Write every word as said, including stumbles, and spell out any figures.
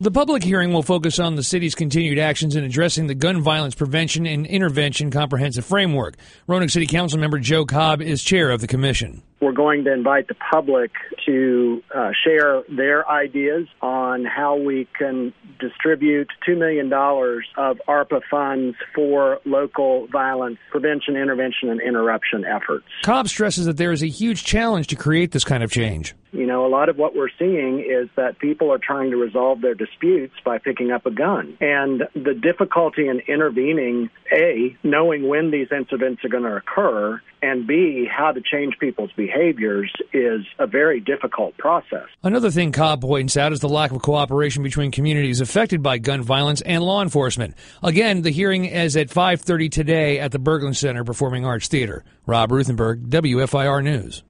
The public hearing will focus on the city's continued actions in addressing the gun violence prevention and intervention comprehensive framework. Roanoke City Council member Joe Cobb is chair of the commission. We're going to invite the public to uh, share their ideas on how we can distribute two million dollars of ARPA funds for local violence prevention, intervention, and interruption efforts. Cobb stresses that there is a huge challenge to create this kind of change. You know, a lot of what we're seeing is that people are trying to resolve their disputes by picking up a gun. And the difficulty in intervening, A, knowing when these incidents are going to occur, and B, how to change people's behaviors is a very difficult process. Another thing Cobb points out is the lack of cooperation between communities affected by gun violence and law enforcement. Again, the hearing is at five thirty today at the Berglund Center Performing Arts Theater. Rob Ruthenberg, W F I R News.